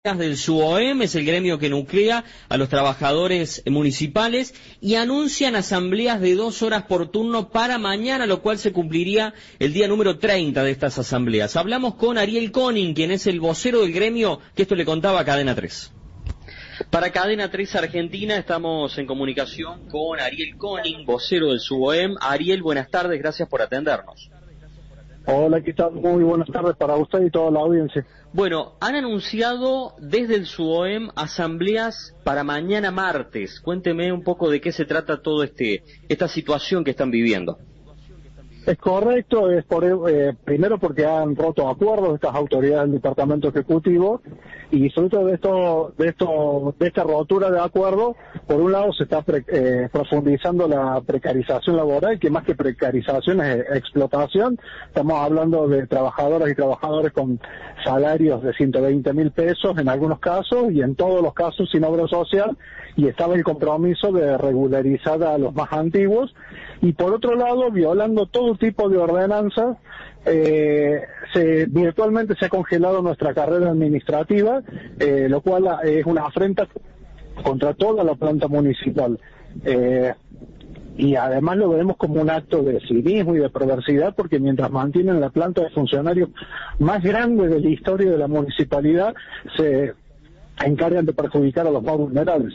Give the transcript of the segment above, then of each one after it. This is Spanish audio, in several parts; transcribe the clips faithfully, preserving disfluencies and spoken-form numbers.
del SUOEM, es el gremio que nuclea a los trabajadores municipales, y anuncian asambleas de dos horas por turno para mañana, lo cual se cumpliría el día número treinta de estas asambleas. Hablamos con Ariel Koning, quien es el vocero del gremio, que esto le contaba a Cadena tres. Para Cadena tres Argentina estamos en comunicación con Ariel Koning, vocero del SUOEM. Ariel, buenas tardes, gracias por atendernos. Hola, ¿qué tal? Muy buenas tardes para usted y toda la audiencia. Bueno, han anunciado desde el SUOEM asambleas para mañana martes. Cuénteme un poco de qué se trata todo este esta situación que están viviendo. Es correcto, es por eh, primero porque han roto acuerdos estas autoridades del Departamento Ejecutivo, y sobre todo de esto, de esto, de esta rotura de acuerdo, por un lado se está pre, eh, profundizando la precarización laboral, que más que precarización es explotación. Estamos hablando de trabajadoras y trabajadores con salarios de ciento veinte mil pesos en algunos casos, y en todos los casos sin obra social, y estaba el compromiso de regularizar a los más antiguos, y por otro lado, violando todo tipo de ordenanzas, eh, se, virtualmente se ha congelado nuestra carrera administrativa, eh, lo cual es una afrenta contra toda la planta municipal. Eh, y además lo vemos como un acto de cinismo y de perversidad, porque mientras mantienen la planta de funcionarios más grande de la historia de la municipalidad, se encargan de perjudicar a los más vulnerables.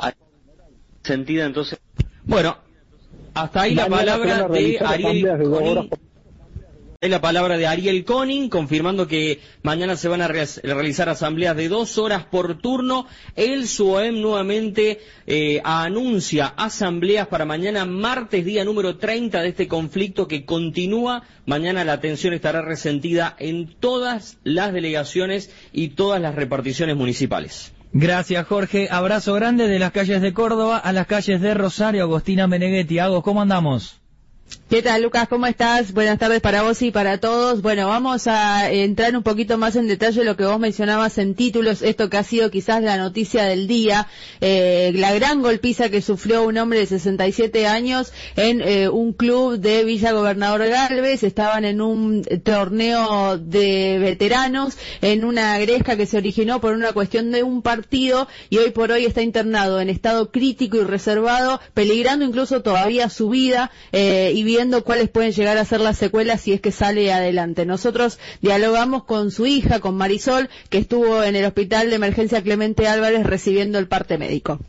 Sentida entonces. Bueno, hasta ahí la palabra de Ariel Koning. Es la palabra de Ariel Koning, confirmando que mañana se van a re realizar asambleas de dos horas por turno. El SUOEM nuevamente eh, anuncia asambleas para mañana martes, día número treinta de este conflicto que continúa. Mañana la atención estará resentida en todas las delegaciones y todas las reparticiones municipales. Gracias, Jorge. Abrazo grande de las calles de Córdoba a las calles de Rosario. Agostina Meneghetti. Agos, ¿cómo andamos? ¿Qué tal, Lucas? ¿Cómo estás? Buenas tardes para vos y para todos. Bueno, vamos a entrar un poquito más en detalle lo que vos mencionabas en títulos, esto que ha sido quizás la noticia del día, eh, la gran golpiza que sufrió un hombre de sesenta y siete años en eh, un club de Villa Gobernador Galvez. Estaban en un torneo de veteranos, en una gresca que se originó por una cuestión de un partido, y hoy por hoy está internado en estado crítico y reservado, peligrando incluso todavía su vida, eh, y viendo cuáles pueden llegar a ser las secuelas si es que sale adelante. Nosotros dialogamos con su hija, con Marisol, que estuvo en el Hospital de Emergencia Clemente Álvarez recibiendo el parte médico.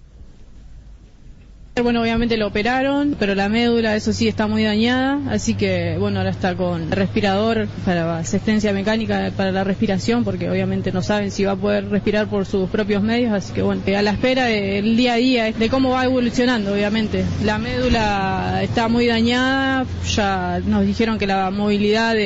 Bueno, obviamente lo operaron, pero la médula, eso sí, está muy dañada, así que, bueno, ahora está con respirador para asistencia mecánica para la respiración, porque obviamente no saben si va a poder respirar por sus propios medios, así que, bueno, a la espera del día a día, de cómo va evolucionando, obviamente. La médula está muy dañada, ya nos dijeron que la movilidad de